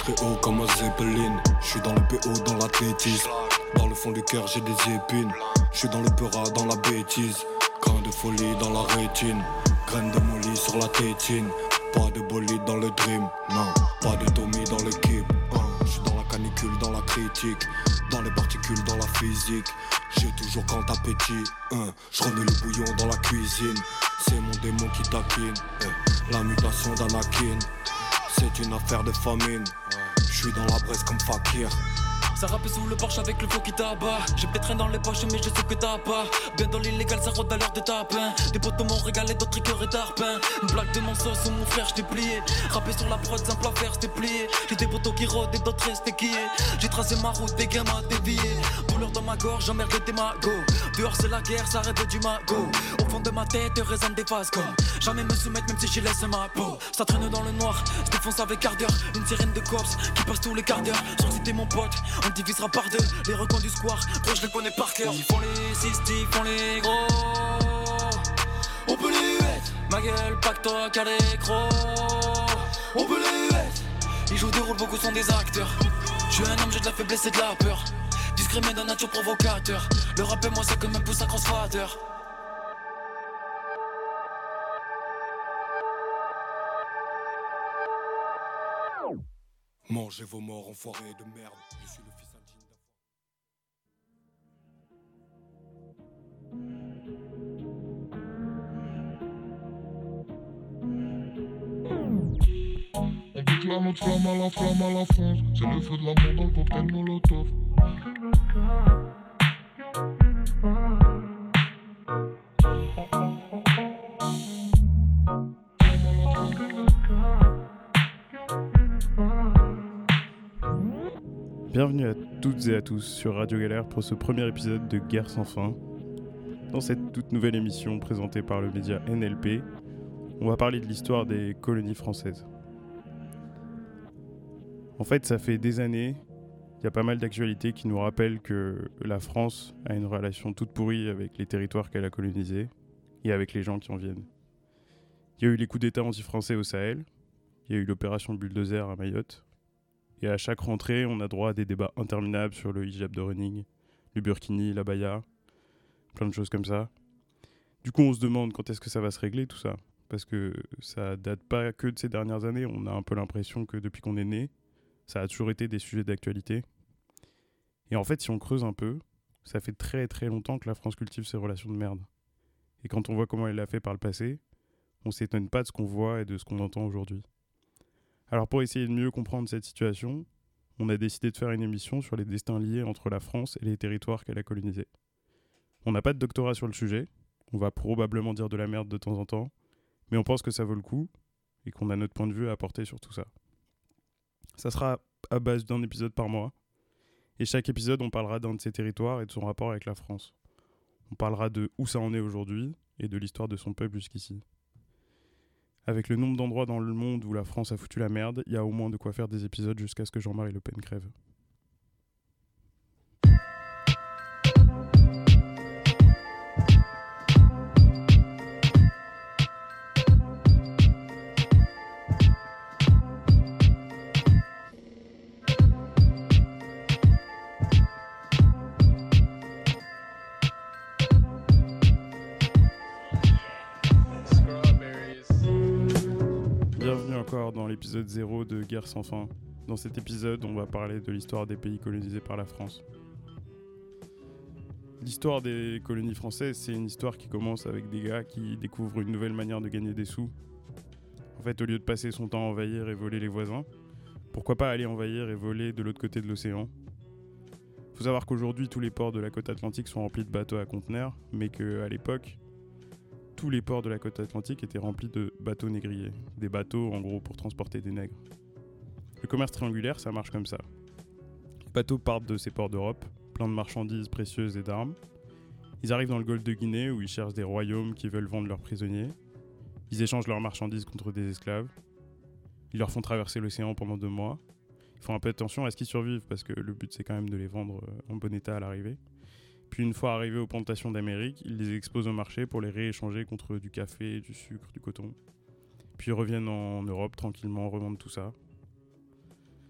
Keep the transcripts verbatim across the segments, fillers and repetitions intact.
très haut comme un Zeppelin. J'suis dans le P O, dans l'athlétisme. Dans le fond du cœur j'ai des épines. J'suis dans le peura, dans la bêtise. Grain de folie dans la rétine. Graine de molly sur la tétine. Pas de bolide dans le dream, non. Pas de Tommy dans l'équipe. Je suis dans la canicule, dans la critique. Dans les particules, dans la physique. J'ai toujours grand appétit. Je remets le bouillon dans la cuisine. C'est mon démon qui taquine. La mutation d'Anakin. C'est une affaire de famine. Je suis dans la Bresse comme Fakir. Ça rappe sous le porche avec le flow qui t'abat. J'ai peut-être rien dans les poches mais je sais que t'as pas. Bien dans l'illégal ça rôde à l'heure de tapin. Des potos m'ont régalé d'autres triqueurs et d'arpin. Une blague de mon sauce ou mon frère j't'ai plié. Rapper sur la prod simple à faire j't'ai plié. J'ai des potos qui rôdent et d'autres restent équillés. J'ai tracé ma route, des gamins déviés. Douleur dans ma gorge, j'emmerde des magots. Dehors c'est la guerre, ça rêve du magot. Au fond de ma tête résonne des phases comme jamais me soumettre même si j'y laisse ma peau. Ça traîne dans le noir, je défonce avec ardeur. Une sirène de cops qui passe tous les quarts d'heure. Sur c'était mon pote, on divisera par deux. Les recoins du square, gros je les connais par cœur. Ils font les six, ils font les gros. On peut les huettes, ma gueule, pas que toi qu'à l'écran. On peut les huettes, ils jouent des rôles, beaucoup sont des acteurs. Je suis un homme, j'ai de la faiblesse et de la peur. Discret mais de nature provocateur. Le rap et moi c'est comme un pouce à crossfader. Mangez vos morts enfoirés de merde. Je suis le fils indigne d'un... On déclare notre flamme à la flamme à la France. C'est le feu de l'amour dans le cocktail Molotov. Bienvenue à toutes et à tous sur Radio Galère pour ce premier épisode de Guerre sans fin. Dans cette toute nouvelle émission présentée par le média N L P, on va parler de l'histoire des colonies françaises. En fait, ça fait des années, il y a pas mal d'actualités qui nous rappellent que la France a une relation toute pourrie avec les territoires qu'elle a colonisés et avec les gens qui en viennent. Il y a eu les coups d'État anti-français au Sahel, il y a eu l'opération Bulldozer à Mayotte, et à chaque rentrée, on a droit à des débats interminables sur le hijab de running, le burkini, la baya, plein de choses comme ça. Du coup, on se demande quand est-ce que ça va se régler tout ça, parce que ça date pas que de ces dernières années, on a un peu l'impression que depuis qu'on est né, ça a toujours été des sujets d'actualité. Et en fait, si on creuse un peu, ça fait très très longtemps que la France cultive ses relations de merde. Et quand on voit comment elle l'a fait par le passé, on s'étonne pas de ce qu'on voit et de ce qu'on entend aujourd'hui. Alors pour essayer de mieux comprendre cette situation, on a décidé de faire une émission sur les destins liés entre la France et les territoires qu'elle a colonisés. On n'a pas de doctorat sur le sujet, on va probablement dire de la merde de temps en temps, mais on pense que ça vaut le coup et qu'on a notre point de vue à apporter sur tout ça. Ça sera à base d'un épisode par mois, et chaque épisode on parlera d'un de ces territoires et de son rapport avec la France. On parlera de où ça en est aujourd'hui et de l'histoire de son peuple jusqu'ici. Avec le nombre d'endroits dans le monde où la France a foutu la merde, il y a au moins de quoi faire des épisodes jusqu'à ce que Jean-Marie Le Pen crève. Bienvenue encore dans l'épisode zéro de Guerre sans fin. Dans cet épisode, on va parler de l'histoire des pays colonisés par la France. L'histoire des colonies françaises, c'est une histoire qui commence avec des gars qui découvrent une nouvelle manière de gagner des sous. En fait, au lieu de passer son temps à envahir et voler les voisins, pourquoi pas aller envahir et voler de l'autre côté de l'océan ? Faut savoir qu'aujourd'hui, tous les ports de la côte atlantique sont remplis de bateaux à conteneurs, mais qu'à l'époque, tous les ports de la côte atlantique étaient remplis de bateaux négriers. Des bateaux, en gros, pour transporter des nègres. Le commerce triangulaire, ça marche comme ça. Les bateaux partent de ces ports d'Europe, plein de marchandises précieuses et d'armes. Ils arrivent dans le golfe de Guinée, où ils cherchent des royaumes qui veulent vendre leurs prisonniers. Ils échangent leurs marchandises contre des esclaves. Ils leur font traverser l'océan pendant deux mois. Ils font un peu attention à ce qu'ils survivent, parce que le but, c'est quand même de les vendre en bon état à l'arrivée. Puis une fois arrivés aux plantations d'Amérique, ils les exposent au marché pour les rééchanger contre du café, du sucre, du coton. Puis ils reviennent en Europe tranquillement, revendent tout ça.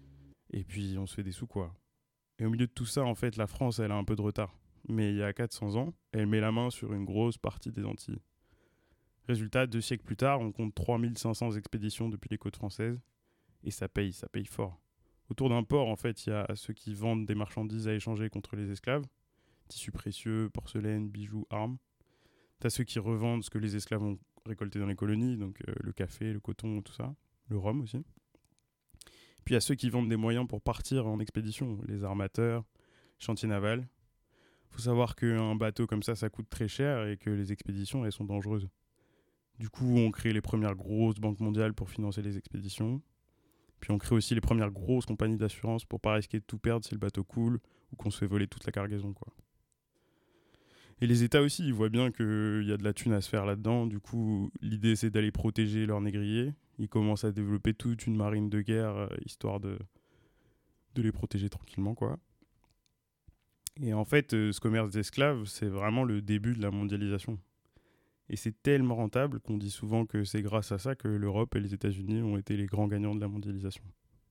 Et puis on se fait des sous, quoi. Et au milieu de tout ça, en fait, la France, elle a un peu de retard. Mais il y a quatre cents ans, elle met la main sur une grosse partie des Antilles. Résultat, deux siècles plus tard, on compte trois mille cinq cents expéditions depuis les côtes françaises. Et ça paye, ça paye fort. Autour d'un port, en fait, il y a ceux qui vendent des marchandises à échanger contre les esclaves. Tissus précieux, porcelaine, bijoux, armes. T'as ceux qui revendent ce que les esclaves ont récolté dans les colonies, donc euh, le café, le coton, tout ça. Le rhum aussi. Puis il y a ceux qui vendent des moyens pour partir en expédition, les armateurs, chantiers navals. Il faut savoir qu'un bateau comme ça, ça coûte très cher et que les expéditions, elles sont dangereuses. Du coup, on crée les premières grosses banques mondiales pour financer les expéditions. Puis on crée aussi les premières grosses compagnies d'assurance pour pas risquer de tout perdre si le bateau coule ou qu'on se fait voler toute la cargaison, quoi. Et les États aussi, ils voient bien qu'il y a de la thune à se faire là-dedans. Du coup, l'idée, c'est d'aller protéger leurs négriers. Ils commencent à développer toute une marine de guerre, euh, histoire de, de les protéger tranquillement, quoi. Et en fait, euh, ce commerce d'esclaves, c'est vraiment le début de la mondialisation. Et c'est tellement rentable qu'on dit souvent que c'est grâce à ça que l'Europe et les États-Unis ont été les grands gagnants de la mondialisation.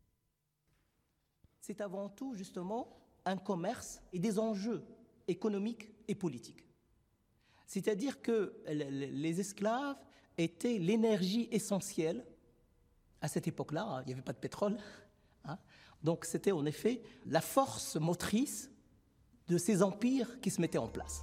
C'est avant tout, justement, un commerce et des enjeux économiques et politiques. C'est-à-dire que les esclaves étaient l'énergie essentielle. À cette époque-là, il n'y avait pas de pétrole. Hein. Donc c'était en effet la force motrice de ces empires qui se mettaient en place.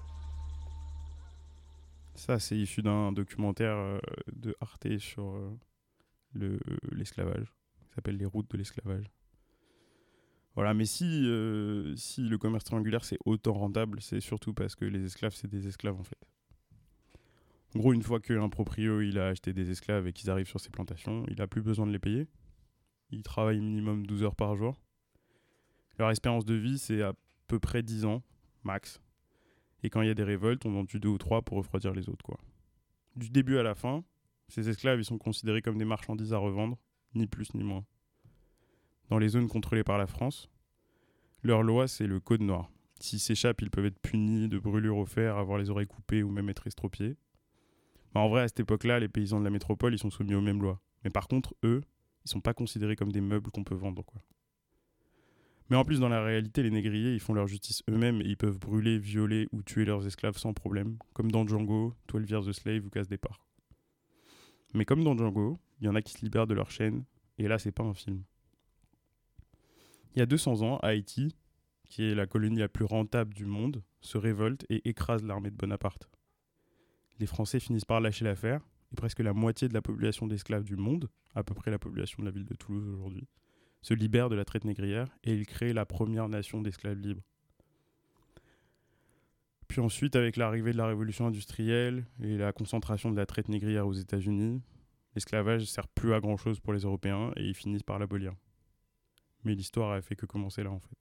Ça, c'est issu d'un documentaire euh, de Arte sur euh, le, euh, l'esclavage. Ça s'appelle Les routes de l'esclavage. Voilà, mais si, euh, si le commerce triangulaire, c'est autant rentable, c'est surtout parce que les esclaves, c'est des esclaves, en fait. En gros, une fois qu'un proprio il a acheté des esclaves et qu'ils arrivent sur ses plantations, il n'a plus besoin de les payer. Ils travaillent minimum douze heures par jour. Leur espérance de vie, c'est à peu près dix ans, max. Et quand il y a des révoltes, on en tue deux ou trois pour refroidir les autres, quoi. Du début à la fin, ces esclaves ils sont considérés comme des marchandises à revendre, ni plus ni moins. Dans les zones contrôlées par la France, leur loi, c'est le code noir. S'ils s'échappent, ils peuvent être punis de brûlures au fer, avoir les oreilles coupées ou même être estropiés. Bah, en vrai, à cette époque-là, les paysans de la métropole, ils sont soumis aux mêmes lois. Mais par contre, eux, ils sont pas considérés comme des meubles qu'on peut vendre, quoi. Mais en plus, dans la réalité, les négriers, ils font leur justice eux-mêmes et ils peuvent brûler, violer ou tuer leurs esclaves sans problème, comme dans Django, twelve Years a Slave ou Casse Départ. Mais comme dans Django, il y en a qui se libèrent de leur chaîne, et là, c'est pas un film. Il y a deux cents ans, Haïti, qui est la colonie la plus rentable du monde, se révolte et écrase l'armée de Bonaparte. Les Français finissent par lâcher l'affaire, et presque la moitié de la population d'esclaves du monde, à peu près la population de la ville de Toulouse aujourd'hui, se libère de la traite négrière et ils créent la première nation d'esclaves libres. Puis ensuite, avec l'arrivée de la révolution industrielle et la concentration de la traite négrière aux États-Unis, l'esclavage ne sert plus à grand-chose pour les Européens et ils finissent par l'abolir. Mais l'histoire a fait que commencer là, en fait.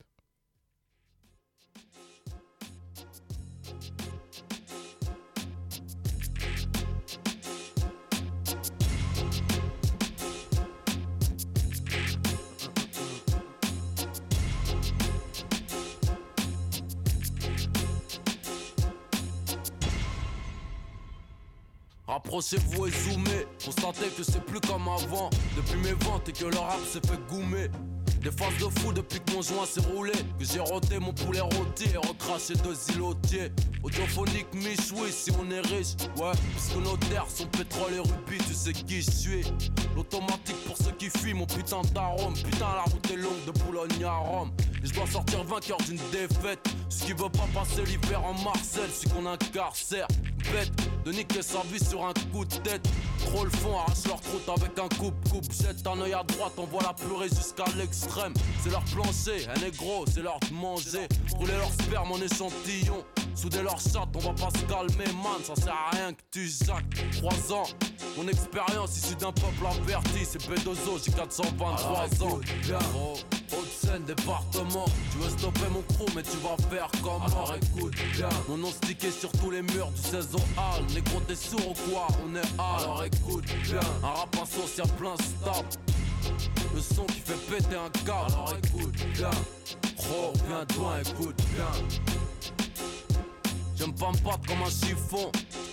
Rapprochez-vous et zoomez, constatez que c'est plus comme avant. Depuis mes ventes et que le rap s'est fait goumer. Des phases de fou depuis que mon joint s'est roulé. Que j'ai roté mon poulet rôti et recraché deux îlotiers. Audiophonique michoui si on est riche. Ouais, puisque nos terres sont pétrole et rubis, tu sais qui je suis. L'automatique pour ceux qui fuient mon putain d'arôme. Putain la route est longue de Boulogne à Rome. Et je dois sortir vainqueur d'une défaite. Ce qui veut pas passer l'hiver en Marseille, c'est qu'on incarcère. Bête de niquer sa vie sur un coup de tête. Trop le fond, arrache leur croûte avec un coupe-coupe. Jette un œil à droite, envoie la purée jusqu'à l'extrême. C'est leur plancher, un négro, c'est leur de manger. Rouler leur sperme en échantillon. Souder leur chatte, on va pas se calmer, man. Ça sert à rien que tu jacques. Trois ans, mon expérience issue d'un peuple averti. C'est B deux O, j'ai quatre cent vingt-trois ans. Bien, oh, Haute-Seine, département. Tu veux stopper mon crew, mais tu vas faire comment? Alors écoute bien, mon nom stické sur tous les murs du seize au hall. Négro, t'es sourd ou quoi? On est hall. Alors écoute bien, un rap social plein stable. Le son qui fait péter un câble. Alors écoute bien, oh, viens toi, écoute bien. J'aime pas me battre comme un chiffon.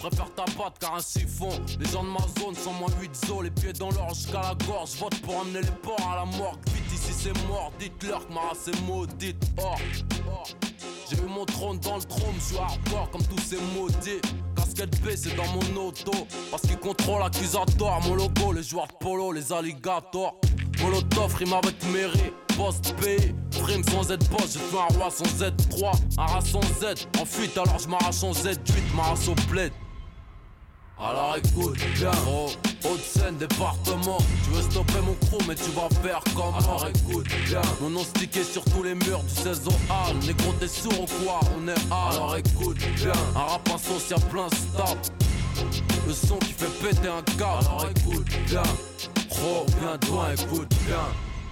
préfère ta patte car un siphon. Les gens de ma zone sont moins huit zo, les pieds dans l'or jusqu'à la gorge. Vote pour emmener les porcs à la morgue. Vite ici c'est mort, dites-leur que ma race est maudite. Or, or. J'ai eu mon trône dans le trône, je suis hardcore comme tous ces maudits. Casquette B c'est dans mon auto, parce qu'ils contrôlent l'accusatoire. Mon logo, les joueurs de polo, les alligators. Molotov rime avec mairie, post pays. Prime sans Z boss, je fais un roi sans Z trois. Un rat sans Z, en fuite alors je m'arrache en Z huit, ma race au bled. Alors écoute bien, oh, Haute-Seine, département. Tu veux stopper mon crew mais tu vas faire comment? Alors écoute bien, mon nom stické sur tous les murs du seize au hall. Négro t'es sourd ou quoi? On est hall. Alors écoute bien, un rap insocial plein stop. Le son qui fait péter un câble. Alors écoute bien, oh bien toi écoute bien.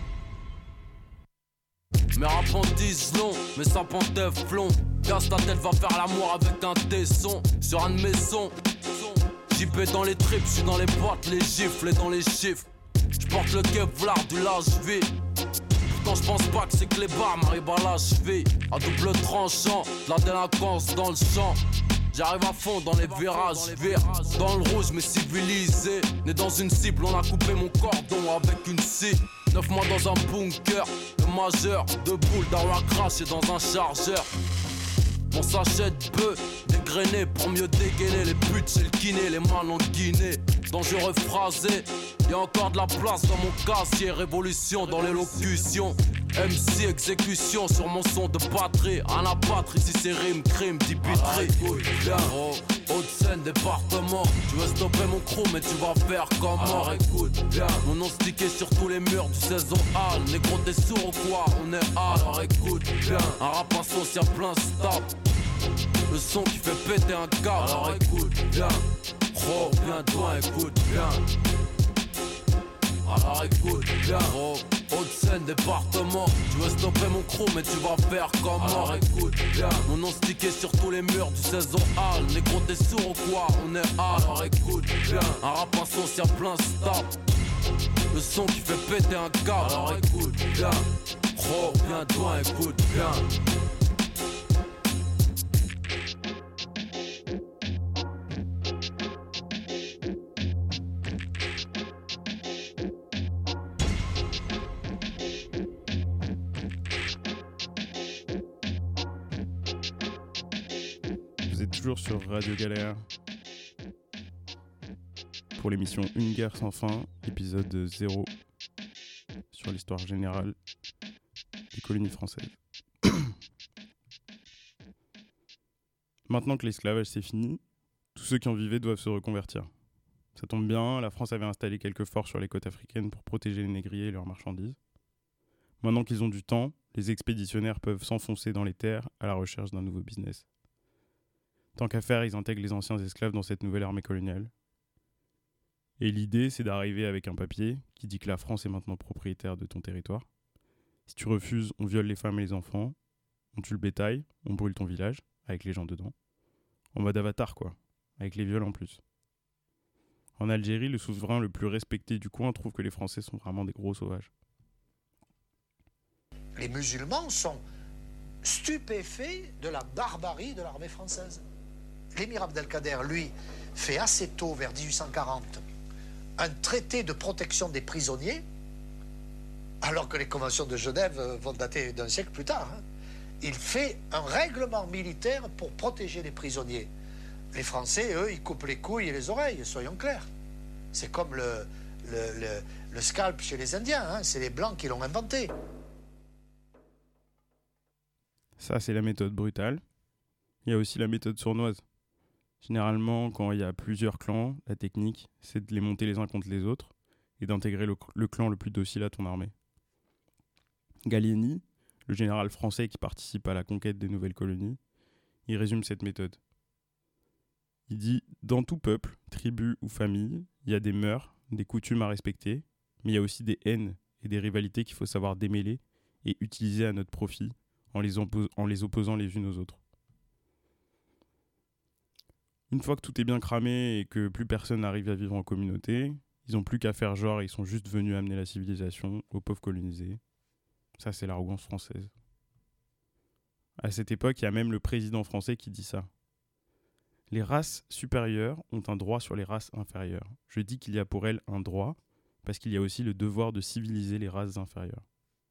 Mes rap en disent long, mes sapins teflon. Casse ta tête, va faire l'amour avec un tesson. Sur un de mes sons J P dans les tripes, j'suis dans les boîtes, les gifles et dans les chiffres. J'porte le Kevlar du lâche-vie. Pourtant j'pense pas que c'est que les barres m'arrivent à la cheville. À double tranchant, de la délinquance dans le champ. J'arrive à fond dans les virages, vire dans le rouge mais civilisé. Né dans une cible, on a coupé mon cordon avec une scie. Neuf mois dans un bunker, le majeur, deux boules d'arwa crash et dans un chargeur. Mon sachet de bœuf, dégrainé pour mieux dégainer. Les putes c'est le kiné, les mains en Guinée. Dangereux phrasé, y'a encore de la place dans mon casier. Révolution dans l'élocution, M C exécution sur mon son de batterie. À la batterie, ici c'est rime, crime, dipiterie. Oh, Haute-Seine, département. Tu veux stopper mon crew mais tu vas faire comment? Alors écoute bien, mon nom stické sur tous les murs du seize au hall. Négro t'es sourd ou quoi? On est hall. Alors écoute bien, un rap insocial plein stop. Le son qui fait péter un câble. Alors écoute bien, oh bien toi écoute bien. Alors écoute bien, oh Haute-Seine, département. Tu veux stopper mon crew mais tu vas faire comment? Alors écoute bien, mon nom stické sur tous les murs du seize au hall. Négro t'es sourd ou quoi? On est hall. Alors écoute bien, un rap insocial plein stop. Le son qui fait péter un câble. Alors écoute bien, oh bien toi écoute bien. Toujours sur Radio Galère pour l'émission Une guerre sans fin, épisode zéro sur l'histoire générale des colonies françaises. Maintenant que l'esclavage c'est fini, tous ceux qui en vivaient doivent se reconvertir. Ça tombe bien, la France avait installé quelques forts sur les côtes africaines pour protéger les négriers et leurs marchandises. Maintenant qu'ils ont du temps, les expéditionnaires peuvent s'enfoncer dans les terres à la recherche d'un nouveau business. Tant qu'à faire, ils intègrent les anciens esclaves dans cette nouvelle armée coloniale. Et l'idée, c'est d'arriver avec un papier qui dit que la France est maintenant propriétaire de ton territoire. Si tu refuses, on viole les femmes et les enfants, on tue le bétail, on brûle ton village, avec les gens dedans. En mode Avatar, quoi, avec les viols en plus. En Algérie, le souverain le plus respecté du coin trouve que les Français sont vraiment des gros sauvages. Les musulmans sont stupéfaits de la barbarie de l'armée française. L'émir Abdelkader, lui, fait assez tôt, vers dix-huit cent quarante, un traité de protection des prisonniers, alors que les conventions de Genève vont dater d'un siècle plus tard. Hein. Il fait un règlement militaire pour protéger les prisonniers. Les Français, eux, ils coupent les couilles et les oreilles, soyons clairs. C'est comme le, le, le, le scalp chez les Indiens, hein. C'est les Blancs qui l'ont inventé. Ça, c'est la méthode brutale. Il y a aussi la méthode sournoise. Généralement, quand il y a plusieurs clans, la technique, c'est de les monter les uns contre les autres et d'intégrer le, le clan le plus docile à ton armée. Gallieni, le général français qui participe à la conquête des nouvelles colonies, il résume cette méthode. Il dit « Dans tout peuple, tribu ou famille, il y a des mœurs, des coutumes à respecter, mais il y a aussi des haines et des rivalités qu'il faut savoir démêler et utiliser à notre profit en les, oppo- en les opposant les unes aux autres. » Une fois que tout est bien cramé et que plus personne n'arrive à vivre en communauté, ils n'ont plus qu'à faire genre et ils sont juste venus amener la civilisation aux pauvres colonisés. Ça, c'est l'arrogance française. À cette époque, il y a même le président français qui dit ça. Les races supérieures ont un droit sur les races inférieures. Je dis qu'il y a pour elles un droit, parce qu'il y a aussi le devoir de civiliser les races inférieures.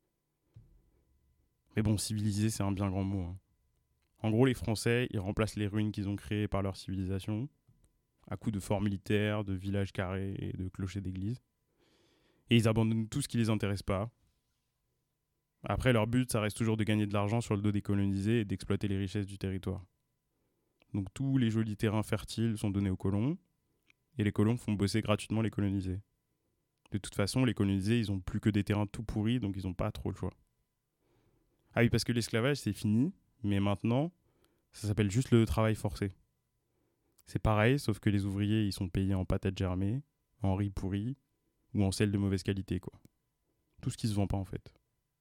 Mais bon, civiliser, c'est un bien grand mot. Hein. En gros, les Français, ils remplacent les ruines qu'ils ont créées par leur civilisation, à coups de forts militaires, de villages carrés et de clochers d'église. Et ils abandonnent tout ce qui les intéresse pas. Après, leur but, ça reste toujours de gagner de l'argent sur le dos des colonisés et d'exploiter les richesses du territoire. Donc tous les jolis terrains fertiles sont donnés aux colons, et les colons font bosser gratuitement les colonisés. De toute façon, les colonisés, ils ont plus que des terrains tout pourris, donc ils n'ont pas trop le choix. Ah oui, parce que l'esclavage, c'est fini, mais maintenant, ça s'appelle juste le travail forcé. C'est pareil, sauf que les ouvriers, ils sont payés en patates germées, en riz pourri, ou en sel de mauvaise qualité, quoi. Tout ce qui se vend pas, en fait.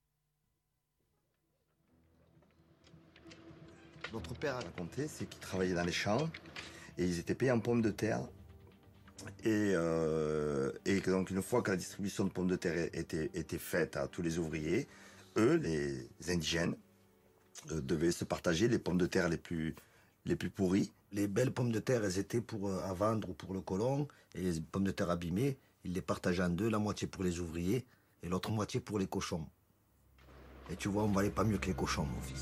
Notre père a raconté, c'est qu'ils travaillaient dans les champs, et ils étaient payés en pommes de terre. Et, euh, et que donc une fois que la distribution de pommes de terre était, était faite à tous les ouvriers, eux, les indigènes, euh, devaient se partager les pommes de terre les plus, les plus pourries. Les belles pommes de terre, elles étaient pour, euh, à vendre pour le colon, et les pommes de terre abîmées, ils les partageaient en deux, la moitié pour les ouvriers et l'autre moitié pour les cochons. Et tu vois, on valait pas mieux que les cochons, mon fils.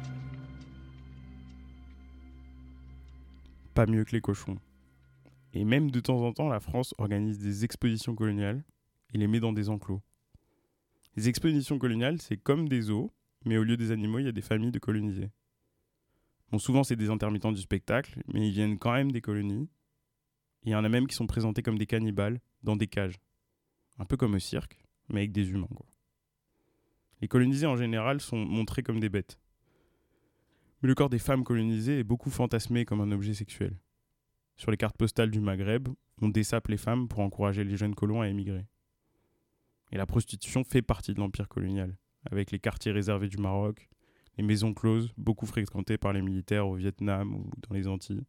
Pas mieux que les cochons. Et même de temps en temps, la France organise des expositions coloniales et les met dans des enclos. Les expositions coloniales, c'est comme des zoos, mais au lieu des animaux, il y a des familles de colonisés. Bon, souvent, c'est des intermittents du spectacle, mais ils viennent quand même des colonies. Il y en a même qui sont présentés comme des cannibales dans des cages. Un peu comme au cirque, mais avec des humains, quoi. Les colonisés, en général, sont montrés comme des bêtes. Mais le corps des femmes colonisées est beaucoup fantasmé comme un objet sexuel. Sur les cartes postales du Maghreb, on dessape les femmes pour encourager les jeunes colons à émigrer. Et la prostitution fait partie de l'empire colonial, avec les quartiers réservés du Maroc, les maisons closes, beaucoup fréquentées par les militaires au Vietnam ou dans les Antilles.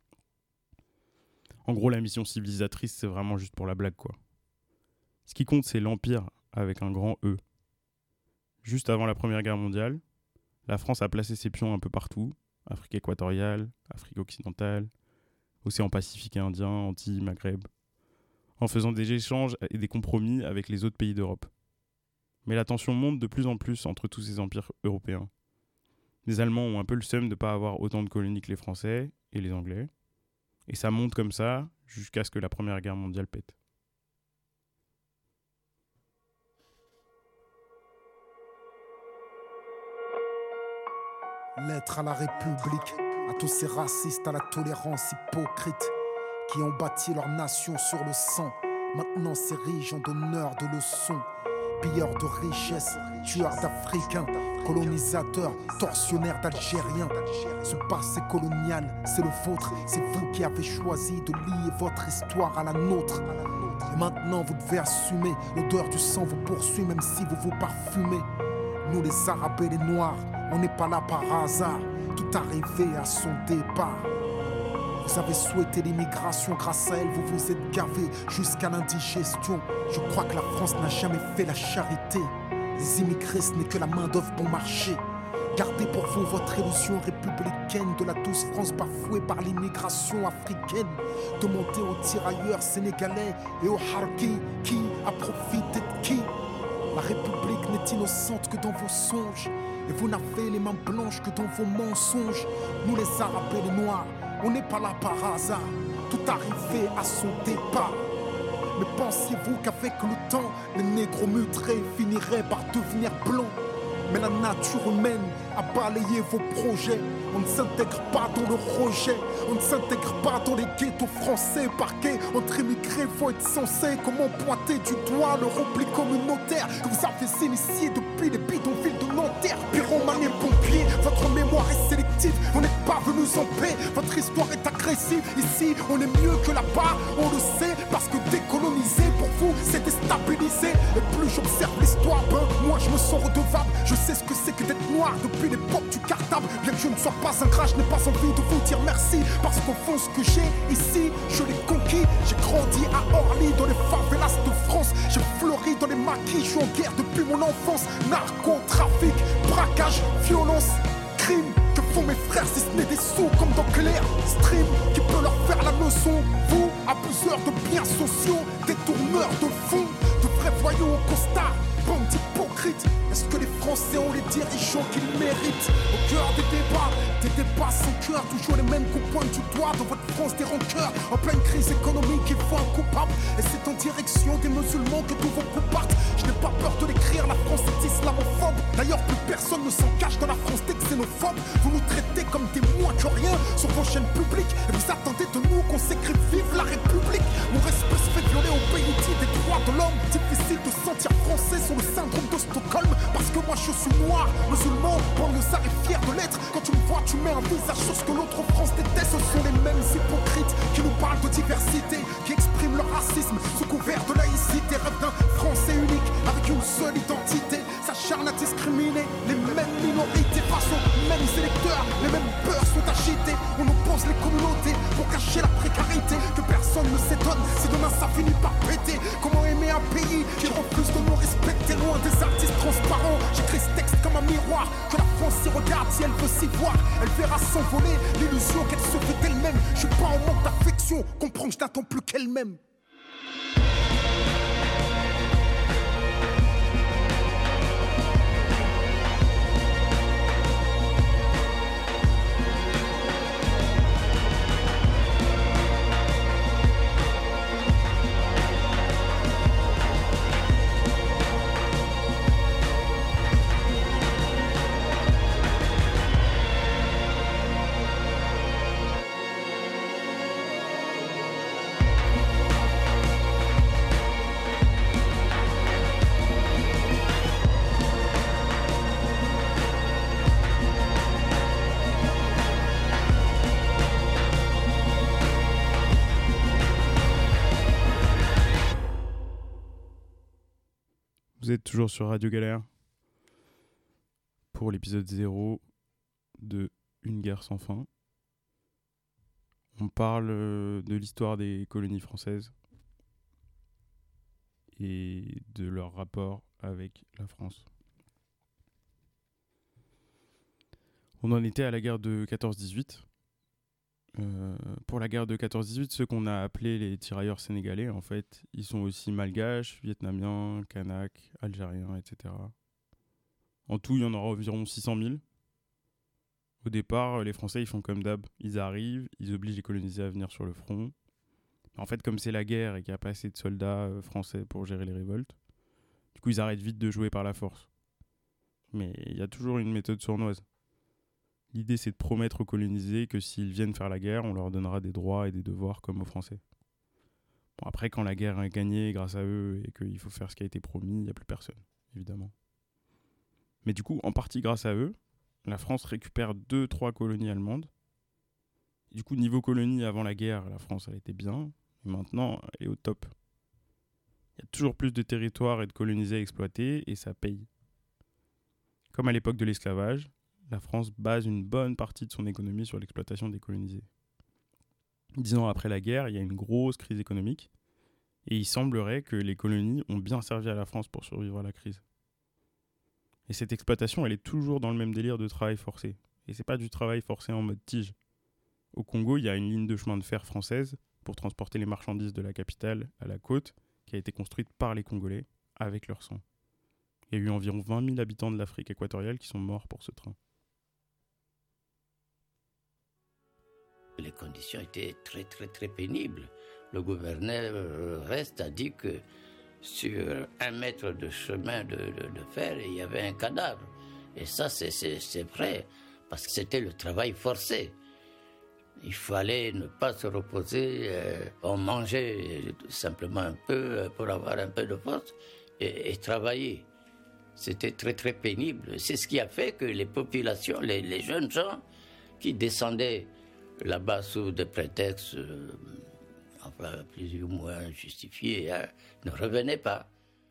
En gros, la mission civilisatrice, c'est vraiment juste pour la blague, quoi. Ce qui compte, c'est l'empire, avec un grand E. Juste avant la Première Guerre mondiale, la France a placé ses pions un peu partout, Afrique équatoriale, Afrique occidentale, Océan Pacifique et Indien, Antilles, Maghreb, en faisant des échanges et des compromis avec les autres pays d'Europe. Mais la tension monte de plus en plus entre tous ces empires européens. Les Allemands ont un peu le seum de ne pas avoir autant de colonies que les Français et les Anglais, et ça monte comme ça jusqu'à ce que la Première Guerre mondiale pète. Lettre à la République, à tous ces racistes à la tolérance hypocrite qui ont bâti leur nation sur le sang, maintenant s'érigent en donneurs de leçons, pilleurs de richesses, tueurs d'Africains, colonisateurs, tortionnaires d'Algériens. Ce passé colonial, c'est le vôtre, c'est vous qui avez choisi de lier votre histoire à la nôtre. Et maintenant vous devez assumer, l'odeur du sang vous poursuit même si vous vous parfumez. Nous les Arabes et les Noirs, on n'est pas là par hasard, tout arrivé à son départ. Vous avez souhaité l'immigration, grâce à elle vous vous êtes gavé jusqu'à l'indigestion. Je crois que la France n'a jamais fait la charité. Les immigrés ce n'est que la main d'œuvre bon marché. Gardez pour vous votre illusion républicaine de la douce France bafouée par l'immigration africaine. Demandez aux tirailleurs sénégalais et aux harkis qui a profité de qui. La République n'est innocente que dans vos songes, et vous n'avez les mains blanches que dans vos mensonges. Nous les Arabes et les Noirs, on n'est pas là par hasard, tout arrivé à son départ. Mais pensiez-vous qu'avec le temps, les négros mutrés finiraient par devenir blancs? Mais la nature humaine a balayé vos projets. On ne s'intègre pas dans le rejet, on ne s'intègre pas dans les ghettos français. Parqués entre immigrés, faut être censé. Comment pointer du doigt le repli communautaire que vous avez initié depuis les bidonvilles de Nanterre? Pyromane et pompiers, votre mémoire est sélective, on n'est pas venus en paix, votre histoire est agressive. Ici, on est mieux que là-bas, on le sait, parce que décoloniser pour vous, c'est déstabiliser. Et plus j'observe l'histoire, ben, moi je me sens redevable. Je sais ce que c'est que d'être noir depuis l'époque du cartable. Bien que je ne sois pas un gras, je n'ai pas envie de vous dire merci, parce qu'au fond ce que j'ai ici, je l'ai conquis. J'ai grandi à Orly, dans les favelas de France. J'ai fleuri dans les maquis, je suis en guerre depuis mon enfance. Narcotrafic, braquage, violence, crime. Que font mes frères si ce n'est des sous comme dans Claire Stream qui peut leur faire la leçon. Vous, abuseurs de biens sociaux, détourneurs de fonds, de vrais voyous au costard, bande d'hypocrites. Est-ce que les Français ont les dirigeants qu'ils méritent? Au cœur des débats, des débats sans cœur, toujours les mêmes qu'on pointe du doigt dans votre France des rancœurs. En pleine crise économique, il faut un coupable, et c'est en direction des musulmans que tous vos coups partent. Je n'ai pas peur de l'écrire, la France est islamophobe. D'ailleurs, plus personne ne s'en cache dans la France des xénophobes. Vous nous traitez comme des moins que rien sur vos chaînes publiques, et vous attendez de nous qu'on s'écrive vive la République. Mon respect se fait violer au pays dit des droits de l'homme. Difficile de sentir français sur le syndrome de Stockholm, parce que moi je suis noir, musulman, banlieusard et fier de l'être. Quand tu me vois, tu mets un visage sur ce que l'autre France déteste. Ce sont les mêmes hypocrites qui nous parlent de diversité, qui expriment leur racisme sous couvert de laïcité. Rêve d'un français unique avec une seule identité, s'acharne à discriminer les mêmes minorités face aux mêmes électeurs. Les mêmes peurs sont agitées, on oppose les communautés pour cacher la précarité. Que personne ne s'étonne si demain ça finit par péter. Comment aimer un pays qui refuse de nous respecter? Loin des artistes transparents, j'écris ce texte comme un miroir. Que la France s'y regarde si elle veut s'y voir, elle verra s'envoler l'illusion qu'elle se fait elle-même. Je suis pas en manque d'affection, comprends que je n'attends plus qu'elle-même. Vous êtes toujours sur Radio Galère pour l'épisode zéro de Une guerre sans fin. On parle de l'histoire des colonies françaises et de leur rapport avec la France. On en était à la guerre de quatorze dix-huit. Euh, pour la guerre de quatorze dix-huit, ceux qu'on a appelés les tirailleurs sénégalais, en fait, ils sont aussi malgaches, vietnamiens, kanaks, algériens, et cetera. En tout, il y en aura environ six cent mille. Au départ, les Français, ils font comme d'hab. Ils arrivent, ils obligent les colonisés à venir sur le front. En fait, comme c'est la guerre et qu'il n'y a pas assez de soldats français pour gérer les révoltes, du coup, ils arrêtent vite de jouer par la force. Mais il y a toujours une méthode sournoise. L'idée, c'est de promettre aux colonisés que s'ils viennent faire la guerre, on leur donnera des droits et des devoirs comme aux Français. Bon, après, quand la guerre est gagnée grâce à eux et qu'il faut faire ce qui a été promis, il n'y a plus personne, évidemment. Mais du coup, en partie grâce à eux, la France récupère deux, trois colonies allemandes. Du coup, niveau colonie, avant la guerre, la France, elle était bien. Et maintenant, elle est au top. Il y a toujours plus de territoires et de colonisés à exploiter, et ça paye. Comme à l'époque de l'esclavage, la France base une bonne partie de son économie sur l'exploitation des colonisés. Dix ans après la guerre, il y a une grosse crise économique, et il semblerait que les colonies ont bien servi à la France pour survivre à la crise. Et cette exploitation, elle est toujours dans le même délire de travail forcé. Et c'est pas du travail forcé en mode tige. Au Congo, il y a une ligne de chemin de fer française pour transporter les marchandises de la capitale à la côte, qui a été construite par les Congolais, avec leur sang. Il y a eu environ vingt mille habitants de l'Afrique équatoriale qui sont morts pour ce train. Les conditions étaient très très très pénibles. Le gouverneur reste a dit que sur un mètre de chemin de, de, de fer, il y avait un cadavre. Et ça, c'est, c'est, c'est vrai, parce que c'était le travail forcé. Il fallait ne pas se reposer, euh, on mangeait simplement un peu pour avoir un peu de force et, et travailler. C'était très très pénible. C'est ce qui a fait que les populations, les, les jeunes gens qui descendaient là-bas sous des prétextes euh, enfin, plus ou moins justifiés, hein, ne revenaient pas.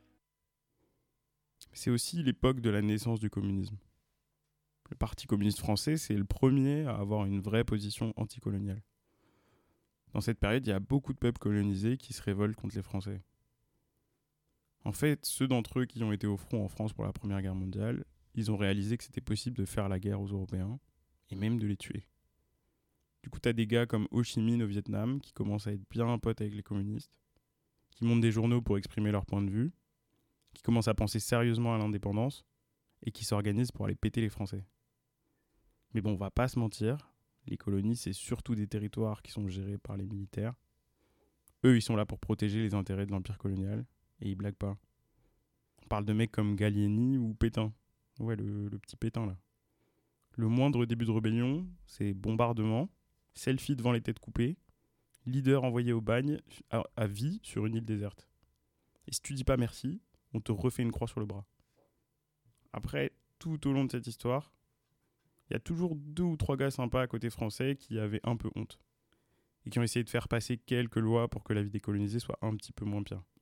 C'est aussi l'époque de la naissance du communisme. Le Parti communiste français, c'est le premier à avoir une vraie position anticoloniale. Dans cette période, il y a beaucoup de peuples colonisés qui se révoltent contre les Français. En fait, ceux d'entre eux qui ont été au front en France pour la Première Guerre mondiale, ils ont réalisé que c'était possible de faire la guerre aux Européens et même de les tuer. Du coup, t'as des gars comme Ho Chi Minh au Vietnam qui commencent à être bien potes avec les communistes, qui montent des journaux pour exprimer leur point de vue, qui commencent à penser sérieusement à l'indépendance et qui s'organisent pour aller péter les Français. Mais bon, on va pas se mentir, les colonies, c'est surtout des territoires qui sont gérés par les militaires. Eux, ils sont là pour protéger les intérêts de l'empire colonial et ils blaguent pas. On parle de mecs comme Gallieni ou Pétain. Ouais, le, le petit Pétain, là. Le moindre début de rébellion, c'est bombardement, selfie devant les têtes coupées, leader envoyé au bagne à, à vie sur une île déserte. Et si tu dis pas merci, on te refait une croix sur le bras. Après, tout au long de cette histoire, il y a toujours deux ou trois gars sympas à côté français qui avaient un peu honte et qui ont essayé de faire passer quelques lois pour que la vie des colonisés soit un petit peu moins pire.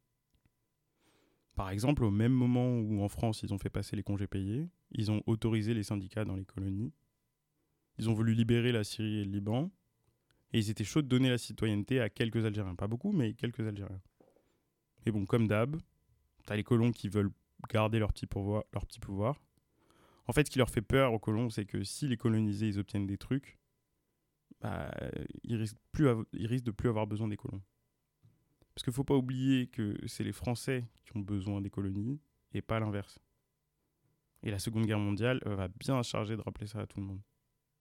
Par exemple, au même moment où en France ils ont fait passer les congés payés, ils ont autorisé les syndicats dans les colonies. Ils ont voulu libérer la Syrie et le Liban. Et ils étaient chauds de donner la citoyenneté à quelques Algériens. Pas beaucoup, mais quelques Algériens. Mais bon, comme d'hab, t'as les colons qui veulent garder leur petit pouvoir. Leur petit pouvoir. En fait, ce qui leur fait peur aux colons, c'est que si les colonisés ils obtiennent des trucs, bah, ils risquent, plus av- ils risquent de plus avoir besoin des colons. Parce qu'il ne faut pas oublier que c'est les Français qui ont besoin des colonies et pas l'inverse. Et la Seconde Guerre mondiale euh, va bien se charger de rappeler ça à tout le monde.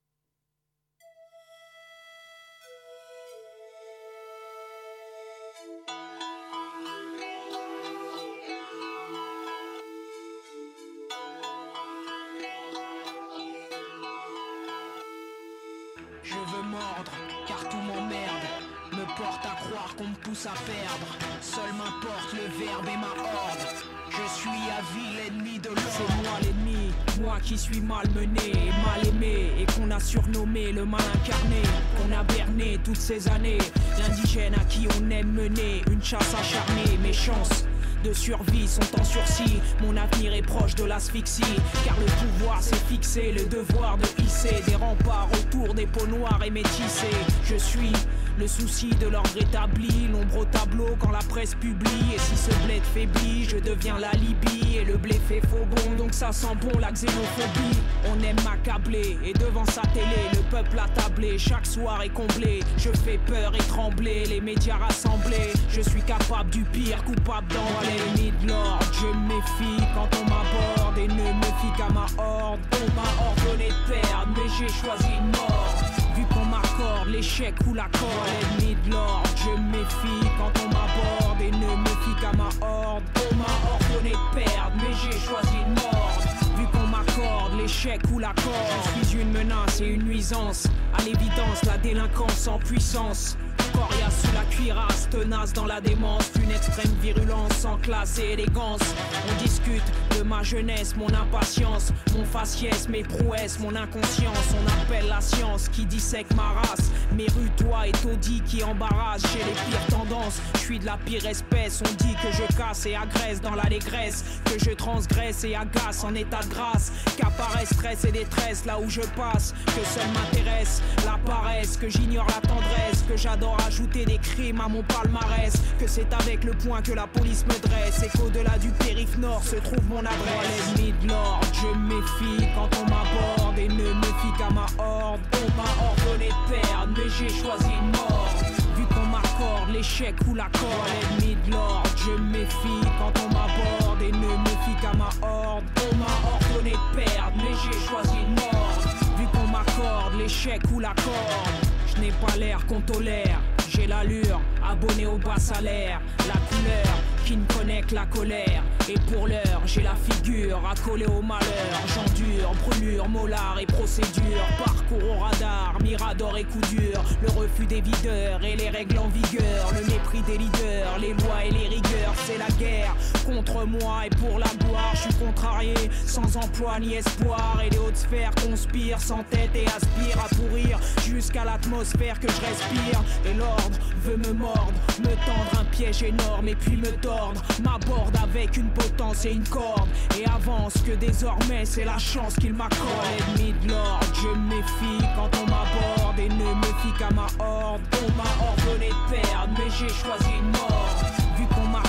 Je veux mordre, car tout m'emmerde, me porte à croire qu'on me pousse à perdre. Seul m'importe le verbe et ma horde. Je suis à vie l'ennemi de l'ordre. C'est moi l'ennemi, moi qui suis malmené, mal aimé, et qu'on a surnommé le mal incarné, qu'on a berné toutes ces années. L'indigène à qui on aime mener une chasse acharnée. Mes chances de survie sont en sursis. Mon avenir est proche de l'asphyxie, car le pouvoir s'est fixé, le devoir de hisser des remparts autour des peaux noires et métissées. Je suis le souci de l'ordre établi, l'ombre au tableau quand la presse publie. Et si ce bled faiblit, je deviens la Libye, et le blé fait faux bon, donc ça sent bon la xénophobie. On aime m'accabler, et devant sa télé, le peuple attablé, chaque soir est comblé. Je fais peur et trembler, les médias rassemblés. Je suis capable du pire, coupable dans l'ennemi de l'ordre. Je me méfie quand on m'aborde, et ne me fie qu'à ma horde. On m'a ordonné de perdre, mais j'ai choisi une mort. Vu qu'on m'accorde l'échec ou la corde, l'ennemi de l'ordre. Je me méfie quand on m'aborde, et ne me fie qu'à ma horde. On m'a ordonné de perdre, mais j'ai choisi une mort. Vu qu'on m'accorde l'échec ou la corde, je suis une menace et une nuisance. À l'évidence, la délinquance en puissance. Coriace sous la cuirasse, tenace dans la démence, une extrême virulence sans classe et élégance. On discute de ma jeunesse, mon impatience, mon faciès, mes prouesses, mon inconscience. On appelle la science qui dissèque ma race. Mes rues, toi et taudis qui embarrassent chez les pires tendances. Je suis de la pire espèce, on dit que je casse et agresse dans l'allégresse, que je transgresse et agace en état de grâce, qu'apparaissent stress et détresse là où je passe, que seul m'intéresse la paresse, que j'ignore la tendresse, que j'adore ajouter des crimes à mon palmarès, que c'est avec le poing que la police me dresse, et qu'au-delà du périph' nord se trouve mon adresse. L'ennemi de l'ordre, je me méfie quand on m'aborde, et ne me fie qu'à ma horde. On m'a ordonné de perdre, mais j'ai choisi une mort. Vu qu'on m'accorde l'échec ou la corde, l'ennemi de l'ordre, je me méfie quand on m'aborde, et ne me fie qu'à ma horde. On m'a ordonné de perdre, mais j'ai choisi une mort. Vu qu'on m'accorde l'échec ou la corde, je n'ai pas l'air qu'on tolère. J'ai l'allure, abonné au bas salaire, la couleur qui ne connaît que la colère. Et pour l'heure, j'ai la figure accolée au malheur. J'endure, brûlure, molar et procédure. Parcours au radar, mirador et coup dur. Le refus des videurs et les règles en vigueur. Le mépris des leaders, les lois et les rigueurs. C'est la guerre contre moi et pour la gloire. Je suis contrarié, sans emploi ni espoir. Et les hautes sphères conspirent sans tête et aspirent à pourrir jusqu'à l'atmosphère que je respire. Et l'ordre veut me mordre, me tendre un piège énorme et puis me tordre. M'aborde avec une potence et une corde, et avance que désormais c'est la chance qu'il m'accorde. L'ennemi de l'ordre, je me méfie quand on m'aborde, et ne me fie qu'à ma horde. On m'a ordonné de perdre, mais j'ai choisi une mort. Vu qu'on m'accorde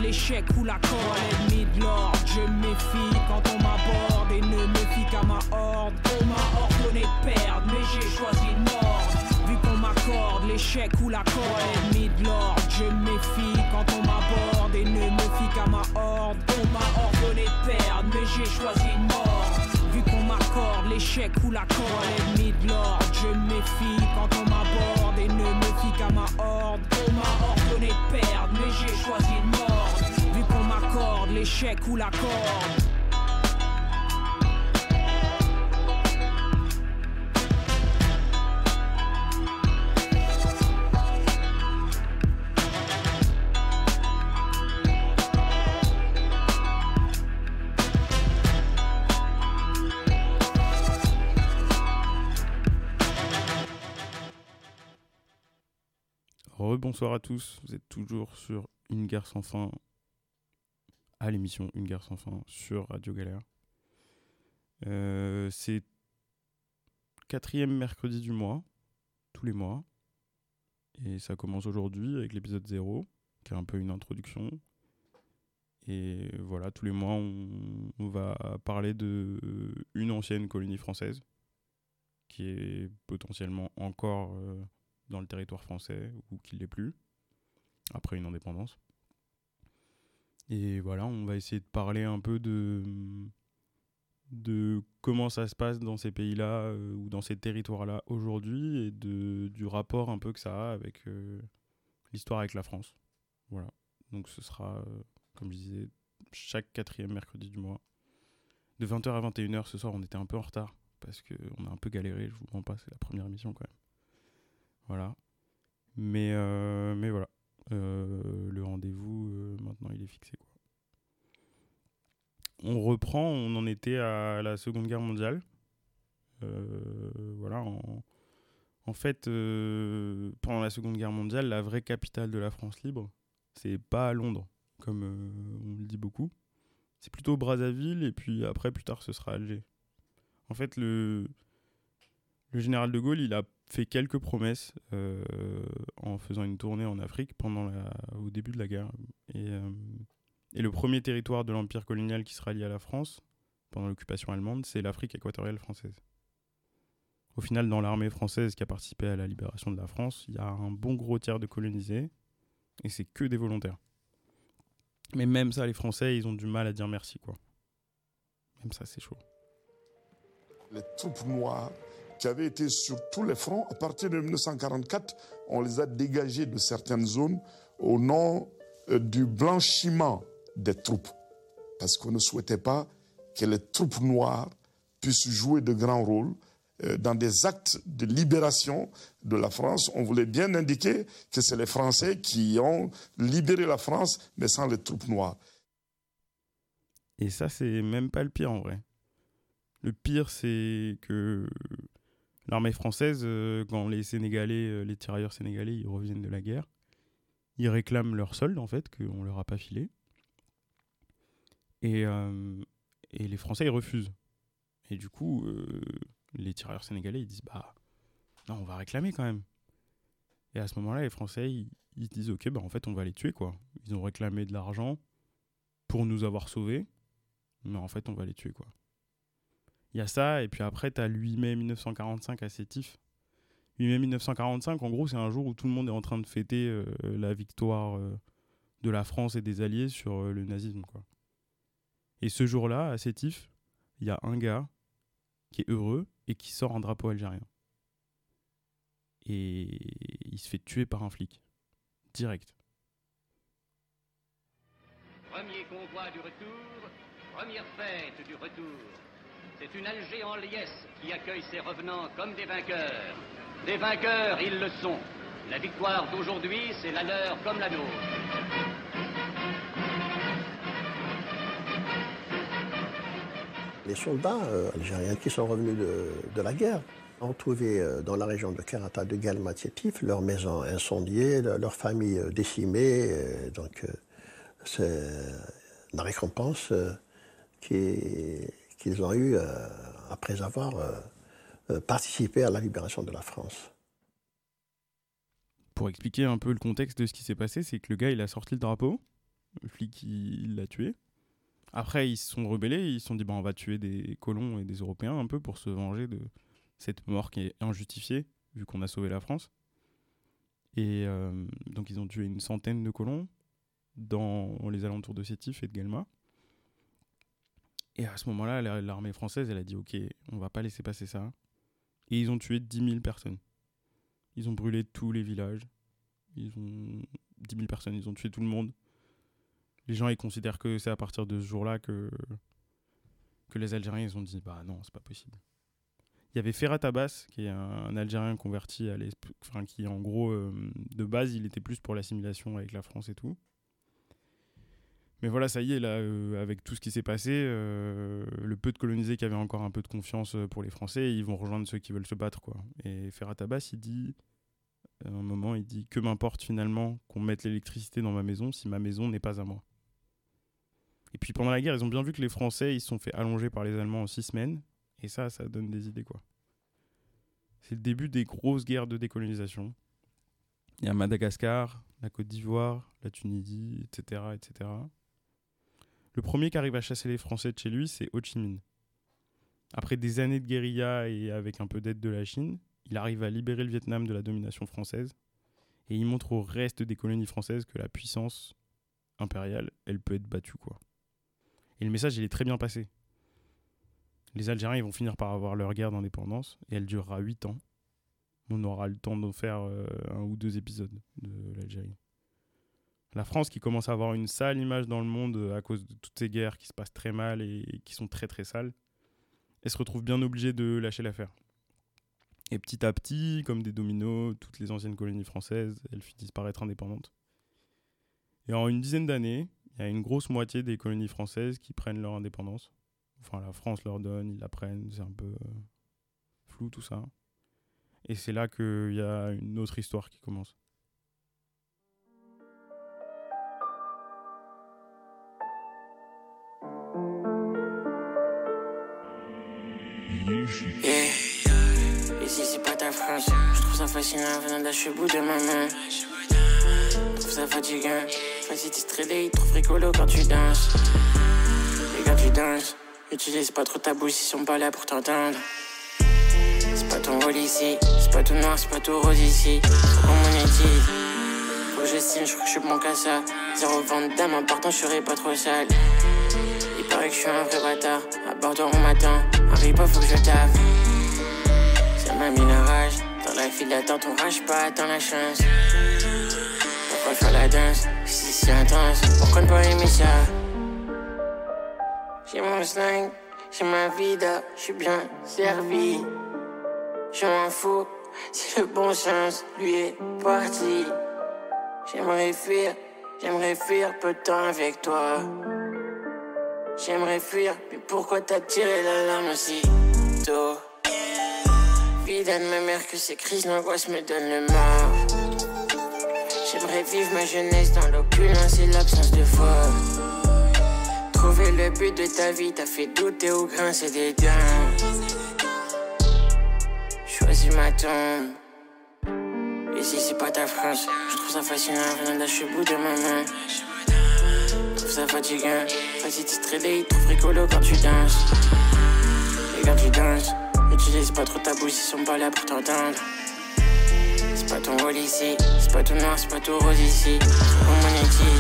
l'échec ou la corde. L'ennemi de l'ordre, je me méfie quand on m'aborde et ne me fie qu'à ma horde. On m'a ordonné de perdre, mais j'ai choisi de mordre. Vu qu'on m'accorde l'échec ou la corde. L'ennemi de l'ordre, je me méfie quand on m'aborde et ne me fie qu'à ma horde. On m'a ordonné de perdre, mais j'ai choisi de mordre. Vu qu'on m'accorde l'échec ou la corde. L'ennemi de l'ordre, je me méfie quand on m'aborde et ne me fie qu'à ma horde. On m'a ordonné de perdre, mais j'ai choisi de mordre. Vu qu'on m'accorde l'échec ou la corde. Rebonsoir à tous, vous êtes toujours sur Une guerre sans fin, à l'émission Une guerre sans fin sur Radio Galère. Euh, c'est quatrième mercredi du mois, tous les mois, et ça commence aujourd'hui avec l'épisode zéro, qui est un peu une introduction. Et voilà, tous les mois on, on va parler d'une ancienne colonie française, qui est potentiellement encore... Euh, dans le territoire français, ou qu'il l'est plus, après une indépendance. Et voilà, on va essayer de parler un peu de, de comment ça se passe dans ces pays-là, euh, ou dans ces territoires-là aujourd'hui, et de, du rapport un peu que ça a avec euh, l'histoire avec la France. Voilà, donc ce sera, euh, comme je disais, chaque quatrième mercredi du mois. De vingt heures à vingt et une heures, ce soir, on était un peu en retard, parce qu'on a un peu galéré, je vous mens pas, c'est la première émission quand même. Voilà, mais, euh, mais voilà, euh, le rendez-vous, euh, maintenant, il est fixé, quoi. On reprend, on en était à la Seconde Guerre mondiale. Euh, voilà, en, en fait, euh, pendant la Seconde Guerre mondiale, la vraie capitale de la France libre, c'est pas à Londres, comme euh, on le dit beaucoup. C'est plutôt Brazzaville, et puis après, plus tard, ce sera Alger. En fait, le... Le général de Gaulle, il a fait quelques promesses euh, en faisant une tournée en Afrique pendant la, au début de la guerre. Et, euh, et le premier territoire de l'empire colonial qui sera lié à la France, pendant l'occupation allemande, c'est l'Afrique équatoriale française. Au final, dans l'armée française qui a participé à la libération de la France, il y a un bon gros tiers de colonisés, et c'est que des volontaires. Mais même ça, les Français, ils ont du mal à dire merci, quoi. Même ça, c'est chaud. Les troupes noires qui avaient été sur tous les fronts, à partir de dix-neuf cent quarante-quatre, on les a dégagés de certaines zones au nom euh, du blanchiment des troupes. Parce qu'on ne souhaitait pas que les troupes noires puissent jouer de grands rôles euh, dans des actes de libération de la France. On voulait bien indiquer que c'est les Français qui ont libéré la France, mais sans les troupes noires. Et ça, c'est même pas le pire en vrai. Le pire, c'est que l'armée française, euh, quand les Sénégalais, euh, les tirailleurs sénégalais, ils reviennent de la guerre, ils réclament leur solde, en fait, qu'on leur a pas filé. Et, euh, et les Français, ils refusent. Et du coup, euh, les tirailleurs sénégalais, ils disent, bah, non, on va réclamer quand même. Et à ce moment-là, les Français, ils, ils disent, ok, bah, en fait, on va les tuer, quoi. Ils ont réclamé de l'argent pour nous avoir sauvés, mais en fait, on va les tuer, quoi. Il y a ça, et puis après, tu as le huit mai mille neuf cent quarante-cinq à Sétif. huit mai mille neuf cent quarante-cinq, en gros, c'est un jour où tout le monde est en train de fêter euh, la victoire euh, de la France et des Alliés sur euh, le nazisme, quoi. Et ce jour-là, à Sétif, il y a un gars qui est heureux et qui sort un drapeau algérien. Et il se fait tuer par un flic. Direct. Premier convoi du retour, première fête du retour. C'est une Alger en liesse qui accueille ses revenants comme des vainqueurs. Des vainqueurs, ils le sont. La victoire d'aujourd'hui, c'est la leur comme la nôtre. Les soldats euh, algériens qui sont revenus de, de la guerre ont trouvé euh, dans la région de Karata, de Guelma, Sétif, leur maison incendiée, leur, leur famille euh, décimée. Euh, donc, euh, c'est la récompense euh, qui qu'ils ont eue euh, après avoir euh, euh, participé à la libération de la France. Pour expliquer un peu le contexte de ce qui s'est passé, c'est que le gars, il a sorti le drapeau, Le flic, il, il l'a tué. Après, ils se sont rebellés, ils se sont dit bah, on va tuer des colons et des Européens un peu pour se venger de cette mort qui est injustifiée, vu qu'on a sauvé la France. Et euh, donc, ils ont tué une centaine de colons dans les alentours de Sétif et de Guelma. Et à ce moment-là, l'armée française, elle a dit ok, on va pas laisser passer ça. Et ils ont tué dix mille personnes. Ils ont brûlé tous les villages. Ils ont dix mille personnes, ils ont tué tout le monde. Les gens, ils considèrent que c'est à partir de ce jour-là que, que les Algériens, ils ont dit bah non, c'est pas possible. Il y avait Ferhat Abbas, qui est un, un Algérien converti à l'esprit, enfin qui en gros, euh, de base, il était plus pour l'assimilation avec la France et tout. Mais voilà, ça y est, là, euh, avec tout ce qui s'est passé, euh, le peu de colonisés qui avaient encore un peu de confiance pour les Français, ils vont rejoindre ceux qui veulent se battre, quoi. Et Ferhat Abbas, il dit, à un moment, il dit « Que m'importe finalement qu'on mette l'électricité dans ma maison si ma maison n'est pas à moi ?» Et puis pendant la guerre, ils ont bien vu que les Français, ils se sont fait allonger par les Allemands en six semaines. Et ça, ça donne des idées, quoi. C'est le début des grosses guerres de décolonisation. Il y a Madagascar, la Côte d'Ivoire, la Tunisie, et cetera, et cetera. Le premier qui arrive à chasser les Français de chez lui, c'est Ho Chi Minh. Après des années de guérilla et avec un peu d'aide de la Chine, il arrive à libérer le Vietnam de la domination française et il montre au reste des colonies françaises que la puissance impériale, elle peut être battue, quoi. Et le message, il est très bien passé. Les Algériens, ils vont finir par avoir leur guerre d'indépendance et elle durera huit ans. On aura le temps d'en faire euh, un ou deux épisodes de l'Algérie. La France qui commence à avoir une sale image dans le monde à cause de toutes ces guerres qui se passent très mal et qui sont très très sales, elle se retrouve bien obligée de lâcher l'affaire. Et petit à petit, comme des dominos, toutes les anciennes colonies françaises, elles finissent par être indépendantes. Et en une dizaine d'années, il y a une grosse moitié des colonies françaises qui prennent leur indépendance. Enfin, la France leur donne, ils la prennent, c'est un peu euh, flou tout ça. Et c'est là qu'il y a une autre histoire qui commence. Yeah. Ici c'est pas ta France. Je trouve ça fascinant venant d'acheter le bout de ma main. Je trouve ça fatigant. Vas-y t'es stressé, trop rigolo quand tu danses. Et quand tu danses, utilise pas trop ta bouche, ils sont pas là pour t'entendre. C'est pas ton rôle ici, c'est pas tout noir, c'est pas tout rose ici. Faut qu'on monétise. Faut que je signe, je crois que je suis bon qu'à ça. Zéro vente d'âme, en partant je serai pas trop sale. Il paraît que je suis un vrai bâtard. À Bordeaux on m'attend, arrive pas faut que je taffe. Ça m'a mis la rage. Dans la file d'attente on rage pas, attends la chance. Pourquoi faire la danse, si c'est intense, pourquoi ne pas aimer ça? J'ai mon slang, j'ai ma vida, je suis bien servi. Je m'en fous, si le bon sens lui est parti. J'aimerais fuir, j'aimerais fuir peu de temps avec toi. J'aimerais fuir, mais pourquoi t'as tiré la larme aussi tôt? Vida de ma mère que ces crises d'angoisse me donnent le mort. J'aimerais vivre ma jeunesse dans l'opulence et l'absence de foi. Trouver le but de ta vie t'a fait douter ou grincer des dents. Choisis ma tombe. Ici c'est pas ta France. Je trouve ça fascinant venant d'acheter le bout de ma main. Je trouve ça fatigant. Vas-y t'es stressé, trop rigolo quand tu danses. Et quand tu danses, utilise pas trop ta bouche, ils sont pas là pour t'entendre. C'est pas ton rôle ici, c'est pas tout noir, c'est pas tout rose ici. On monétise.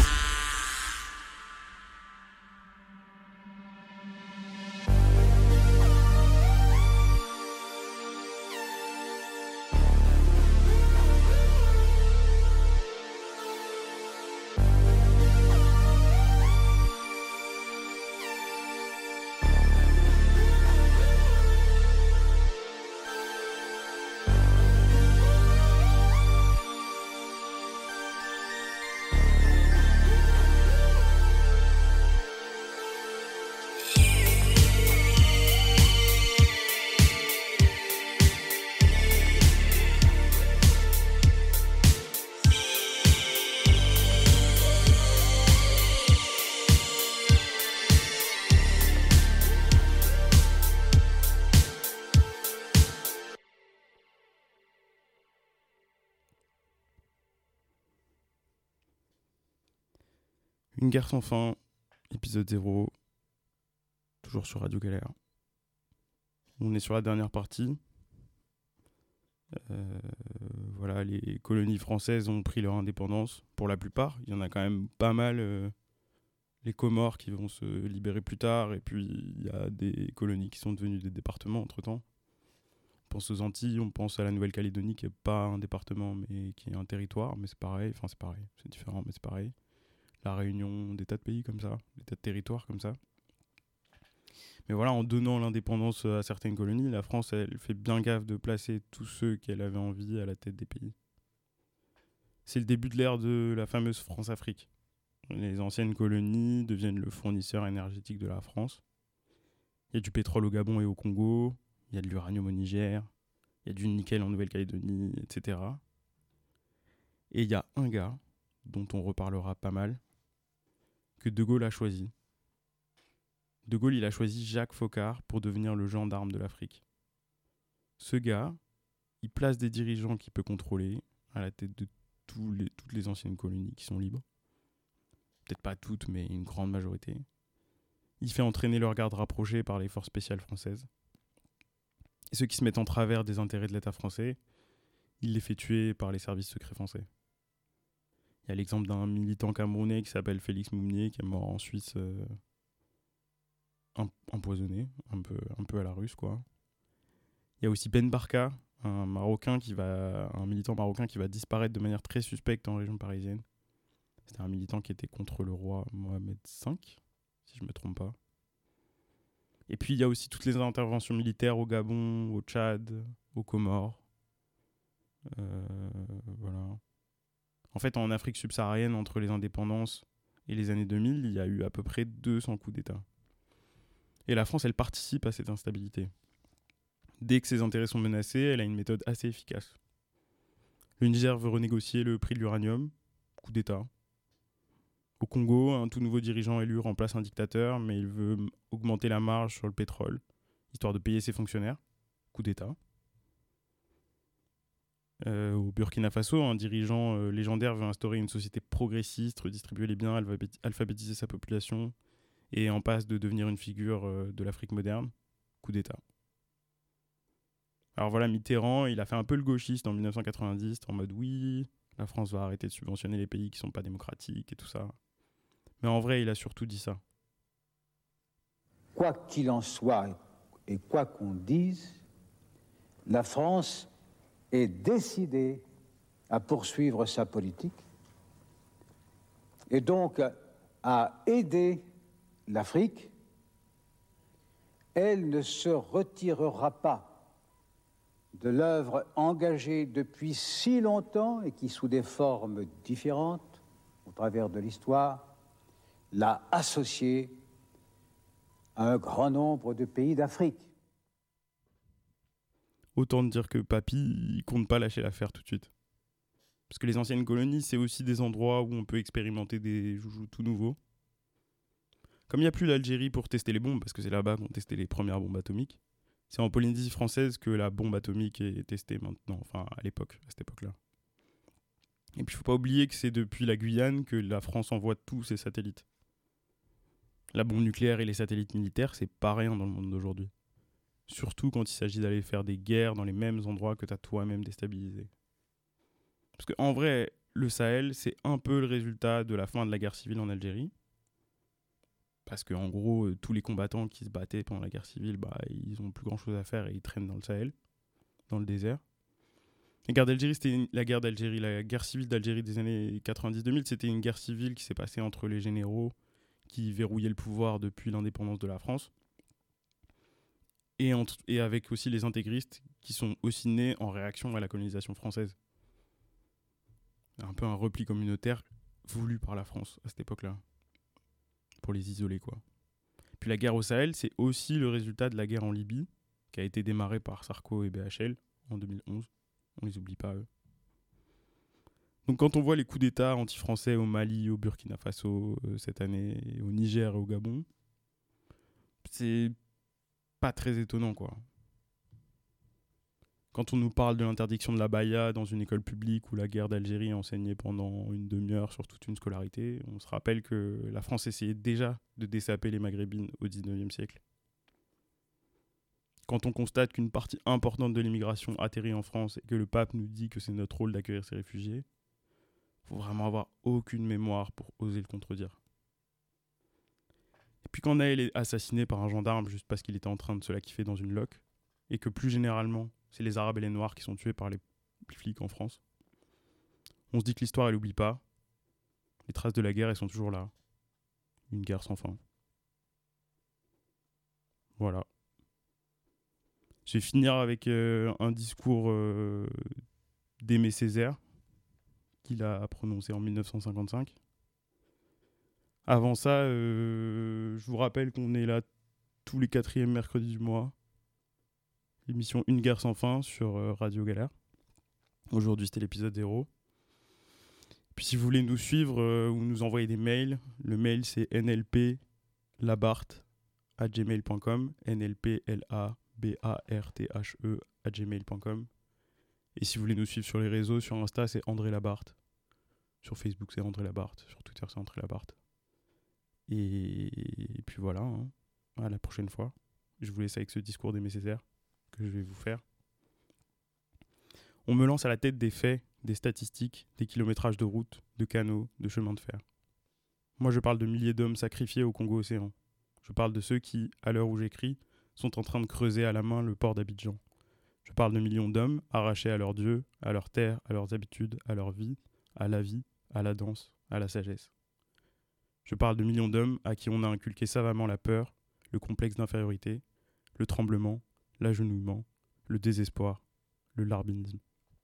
Une guerre sans fin, épisode zéro, toujours sur Radio Galère. On est sur la dernière partie. Euh, voilà, les colonies françaises ont pris leur indépendance, pour la plupart. Il y en a quand même pas mal, euh, les Comores qui vont se libérer plus tard, et puis il y a des colonies qui sont devenues des départements entre-temps. On pense aux Antilles, on pense à la Nouvelle-Calédonie qui n'est pas un département mais qui est un territoire, mais c'est pareil, enfin c'est pareil, c'est différent mais c'est pareil. La réunion des tas de pays comme ça, des tas de territoires comme ça. Mais voilà, en donnant l'indépendance à certaines colonies, la France, elle fait bien gaffe de placer tous ceux qu'elle avait envie à la tête des pays. C'est le début de l'ère de la fameuse France-Afrique. Les anciennes colonies deviennent le fournisseur énergétique de la France. Il y a du pétrole au Gabon et au Congo, il y a de l'uranium au Niger, il y a du nickel en Nouvelle-Calédonie, et cetera. Et il y a un gars, dont on reparlera pas mal, que De Gaulle a choisi. De Gaulle, il a choisi Jacques Foccart pour devenir le gendarme de l'Afrique. Ce gars, il place des dirigeants qu'il peut contrôler à la tête de tous les, toutes les anciennes colonies qui sont libres. Peut-être pas toutes, mais une grande majorité. Il fait entraîner leurs gardes rapprochés par les forces spéciales françaises. Et ceux qui se mettent en travers des intérêts de l'État français, il les fait tuer par les services secrets français. Il y a l'exemple d'un militant camerounais qui s'appelle Félix Mounier, qui est mort en Suisse euh, empoisonné, un peu, un peu à la russe, quoi. Il y a aussi Ben Barka, un Marocain qui va, un militant marocain qui va disparaître de manière très suspecte en région parisienne. C'était un militant qui était contre le roi Mohamed cinq, si je ne me trompe pas. Et puis il y a aussi toutes les interventions militaires au Gabon, au Tchad, aux Comores. Euh, voilà. En fait, en Afrique subsaharienne, entre les indépendances et les années deux mille, il y a eu à peu près deux cents coups d'État. Et la France, elle participe à cette instabilité. Dès que ses intérêts sont menacés, elle a une méthode assez efficace. Le Niger veut renégocier le prix de l'uranium, coup d'État. Au Congo, un tout nouveau dirigeant élu remplace un dictateur, mais il veut augmenter la marge sur le pétrole, histoire de payer ses fonctionnaires, coup d'État. Euh, au Burkina Faso, un dirigeant euh, légendaire veut instaurer une société progressiste, redistribuer les biens, alphabéti- alphabétiser sa population, et en passe de devenir une figure euh, de l'Afrique moderne, coup d'État. Alors voilà, Mitterrand, il a fait un peu le gauchiste en dix-neuf cent quatre-vingt-dix, en mode oui, la France va arrêter de subventionner les pays qui sont pas démocratiques et tout ça. Mais en vrai, il a surtout dit ça. Quoi qu'il en soit et quoi qu'on dise, la France est décidée à poursuivre sa politique et donc à aider l'Afrique. Elle ne se retirera pas de l'œuvre engagée depuis si longtemps et qui, sous des formes différentes, au travers de l'histoire, l'a associée à un grand nombre de pays d'Afrique. Autant dire que Papy, il compte pas lâcher l'affaire tout de suite. Parce que les anciennes colonies, c'est aussi des endroits où on peut expérimenter des joujoux tout nouveaux. Comme il n'y a plus l'Algérie pour tester les bombes, parce que c'est là-bas qu'on testait les premières bombes atomiques, c'est en Polynésie française que la bombe atomique est testée maintenant, enfin à l'époque, à cette époque-là. Et puis il ne faut pas oublier que c'est depuis la Guyane que la France envoie tous ses satellites. La bombe nucléaire et les satellites militaires, c'est pas rien dans le monde d'aujourd'hui. Surtout quand il s'agit d'aller faire des guerres dans les mêmes endroits que tu as toi-même déstabilisé. Parce qu'en vrai, le Sahel, c'est un peu le résultat de la fin de la guerre civile en Algérie. Parce qu'en gros, tous les combattants qui se battaient pendant la guerre civile, bah, ils n'ont plus grand-chose à faire et ils traînent dans le Sahel, dans le désert. La guerre d'Algérie, c'était une... la guerre d'Algérie, la guerre civile d'Algérie des années quatre-vingt-dix deux mille, c'était une guerre civile qui s'est passée entre les généraux qui verrouillaient le pouvoir depuis l'indépendance de la France et, entre... et avec aussi les intégristes qui sont aussi nés en réaction à la colonisation française. Un peu un repli communautaire voulu par la France à cette époque-là. Pour les isoler, quoi. Puis la guerre au Sahel, c'est aussi le résultat de la guerre en Libye, qui a été démarrée par Sarko et B H L en deux mille onze. On les oublie pas, eux. Donc quand on voit les coups d'État anti-français au Mali, au Burkina Faso euh, cette année, au Niger et au Gabon, c'est pas très étonnant, quoi. Quand on nous parle de l'interdiction de la baya dans une école publique où la guerre d'Algérie est enseignée pendant une demi-heure sur toute une scolarité, on se rappelle que la France essayait déjà de dessaper les maghrébines au dix-neuvième siècle. Quand on constate qu'une partie importante de l'immigration atterrit en France et que le pape nous dit que c'est notre rôle d'accueillir ces réfugiés, il faut vraiment avoir aucune mémoire pour oser le contredire. Et puis quand Naël est assassiné par un gendarme juste parce qu'il était en train de se la kiffer dans une loque, et que plus généralement, c'est les Arabes et les Noirs qui sont tués par les flics en France, on se dit que l'histoire, elle n'oublie pas. Les traces de la guerre, elles sont toujours là. Une guerre sans fin. Voilà. Je vais finir avec euh, un discours euh, d'Aimé Césaire, qu'il a prononcé en dix-neuf cent cinquante-cinq. Avant ça, euh, je vous rappelle qu'on est là tous les quatrièmes mercredis du mois. L'émission Une guerre sans fin sur euh, Radio Galère. Aujourd'hui, c'était l'épisode zéro. Puis si vous voulez nous suivre euh, ou nous envoyer des mails, le mail c'est n l p labart arobase gmail point com, n l p l a b a r t h e arobase gmail point com. Et si vous voulez nous suivre sur les réseaux, sur Insta c'est André Labarthe, sur Facebook c'est André Labarthe, sur Twitter c'est André Labarthe. Et, et puis voilà, hein. À la prochaine fois. Je vous laisse avec ce discours d'Aimé Césaire que je vais vous faire. On me lance à la tête des faits, des statistiques, des kilométrages de routes, de canaux, de chemins de fer. Moi je parle de milliers d'hommes sacrifiés au Congo-Océan. Je parle de ceux qui, à l'heure où j'écris, sont en train de creuser à la main le port d'Abidjan. Je parle de millions d'hommes arrachés à leur Dieu, à leur terre, à leurs habitudes, à leur vie, à la vie, à la danse, à la sagesse. Je parle de millions d'hommes à qui on a inculqué savamment la peur, le complexe d'infériorité, le tremblement, l'agenouillement, le désespoir, le larbinisme.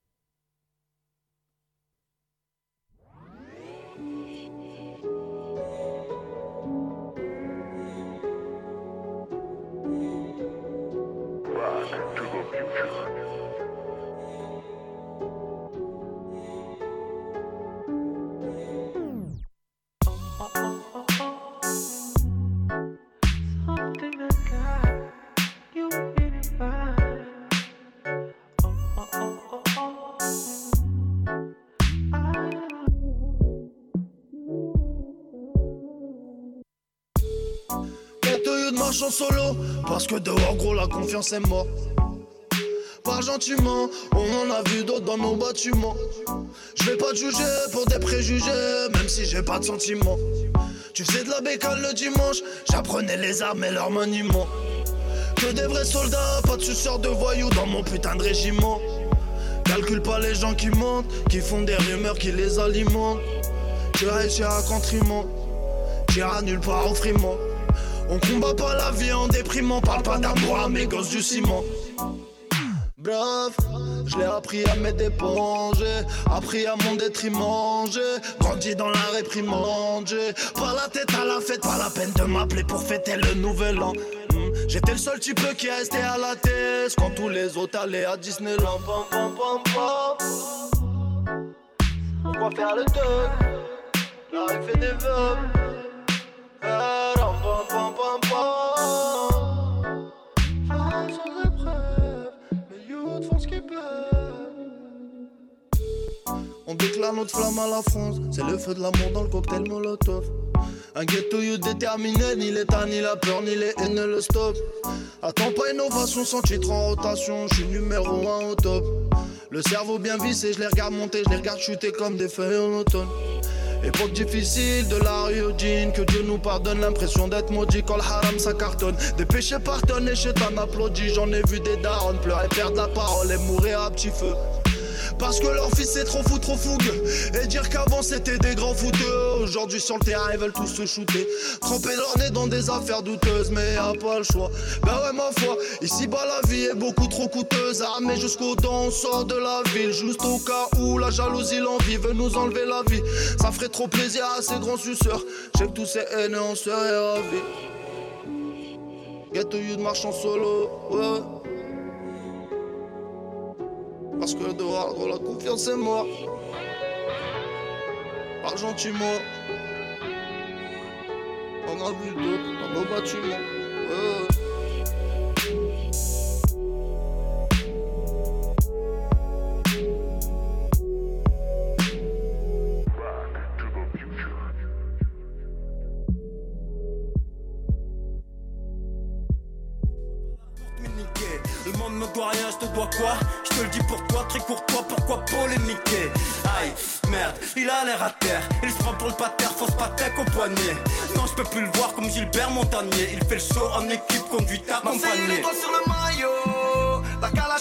En solo, parce que dehors gros la confiance est morte. Par gentiment, on en a vu d'autres dans nos bâtiments. Je vais pas te juger pour des préjugés, même si j'ai pas de sentiments. Tu faisais de la bécane le dimanche, j'apprenais les armes et leur maniement. Que des vrais soldats, pas de suceurs de voyous dans mon putain de régiment. Calcule pas les gens qui mentent, qui font des rumeurs qui les alimentent. Tu réussis à contriment, t'iras nulle part au friment. On combat pas la vie en déprimant, parle pas d'amour à mes gosses du ciment. Bref, je l'ai appris à mes dépens, j'ai appris à mon détriment, j'ai grandi dans la réprimande, j'ai pas la tête à la fête, pas la peine de m'appeler pour fêter le nouvel an. mmh. J'étais le seul type qui est resté à la tête quand tous les autres allaient à Disneyland. Pam, pam, pam, pam. Pourquoi faire le deuil? La rue fait des vœux. On déclare notre flamme à la France, c'est le feu de l'amour dans le cocktail Molotov. Un ghetto you déterminé, ni l'état, ni la peur, ni les haines ne le stop. Attends pas innovation sans titre en rotation, je suis numéro un au top. Le cerveau bien vissé, je les regarde monter, je les regarde chuter comme des feuilles en automne. Époque difficile de la rue au jean, que Dieu nous pardonne, l'impression d'être maudit quand le haram ça cartonne. Des péchés pardonnent et chétan applaudit, j'en ai vu des darons pleurer, perdre la parole et mourir à petit feu. Parce que leur fils est trop fou, trop fougueux. Et dire qu'avant c'était des grands fouteux. Aujourd'hui sur le terrain ils veulent tous se shooter. Tremper leur nez dans des affaires douteuses, mais y'a pas le choix. Bah ouais ma foi, ici bas la vie est beaucoup trop coûteuse. Armé jusqu'au dents, on sort de la ville. Juste au cas où la jalousie, l'envie veut nous enlever la vie. Ça ferait trop plaisir à ces grands suceurs. J'ai que tous ces haines on serait ravis. Ghetto youth marche en solo, ouais. Parce que dehors, gros, la confiance est morte. Parle gentiment. On a vu d'autres dans nos bâtiments. Ouais. monde me doit rien, je te dois quoi? Je te le dis pour toi, très courtois, pourquoi polémiquer? Aïe, merde, il a l'air à terre. Il se prend pour le pater, fausse patek au poignet. Non, je peux plus le voir comme Gilbert Montagnier. Il fait le show en équipe, conduite accompagnée. Marseille, les doigts sur le maillot. La cala